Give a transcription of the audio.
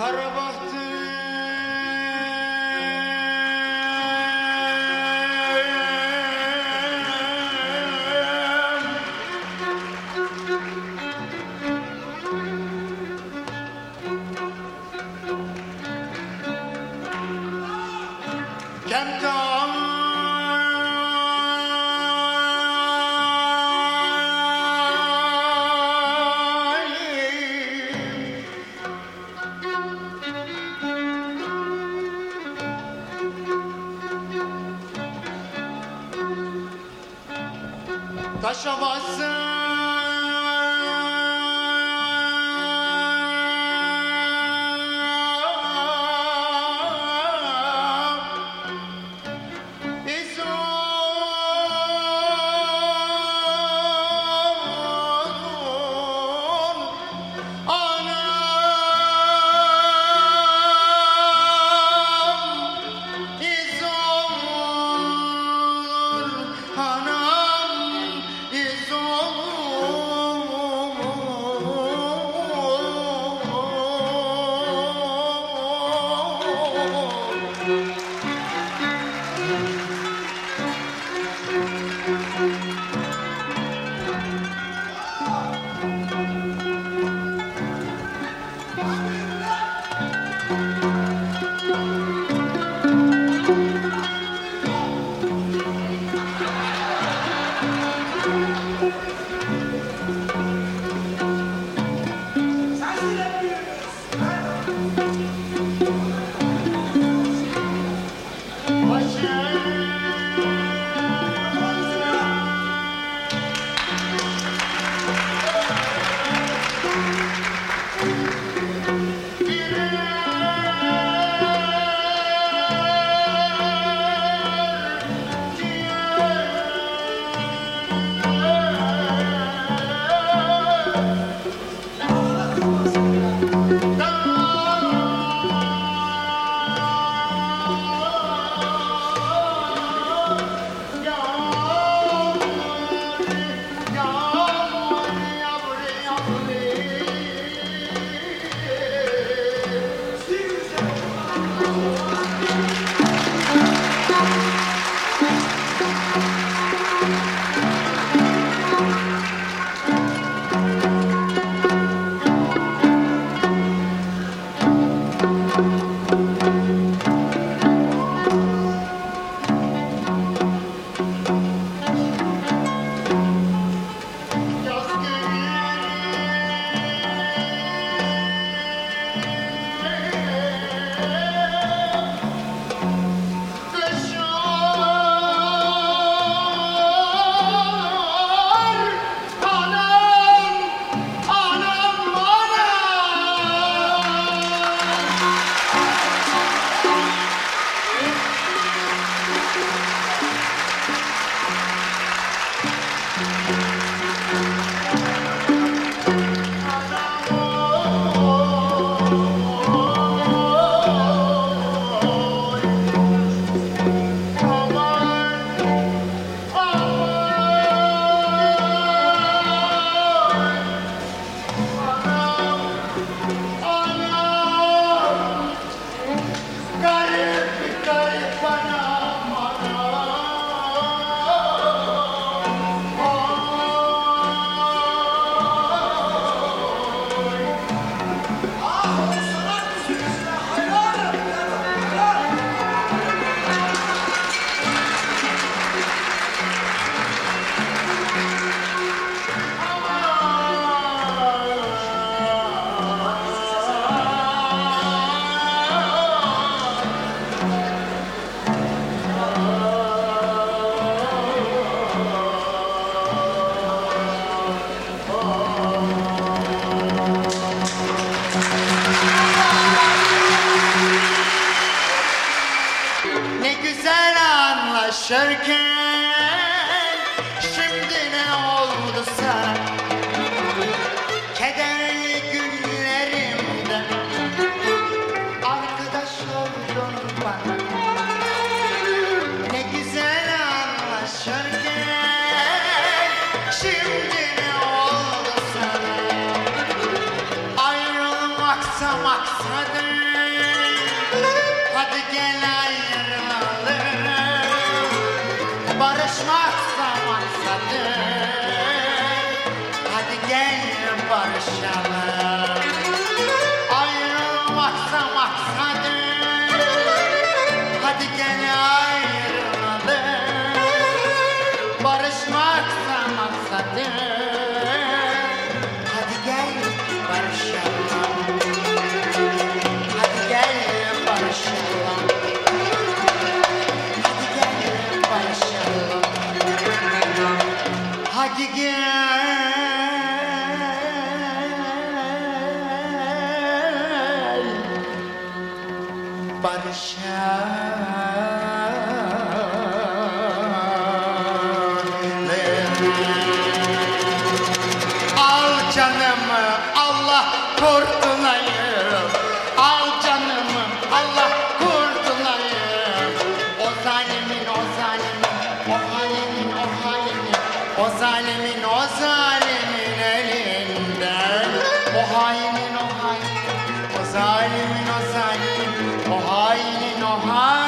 Taşamasın Yaşarken şimdi ne oldu sana? Kederli günlerimde arkadaş oldun bana. Ne güzel anlaşırken şimdi ne oldu sana? Ayrılmaksa maksadım. barışalım. Ayrılmaksa maksadım, hadi gel ayrılalım. Barışmaksa maksadım, hadi gel barışalım. Hadi gel barışalım. Hadi gel barışalım. Hadi gel barışalım. Al canımı Allah kurtulayım. Al canımı Allah kurtulayım. O zalimin, o zalimin, o halimin, o halimin, o zalimin, o zalimin elinden. O hainin, o hainin, o zalimin, o zalimin, o hainin, o hainin.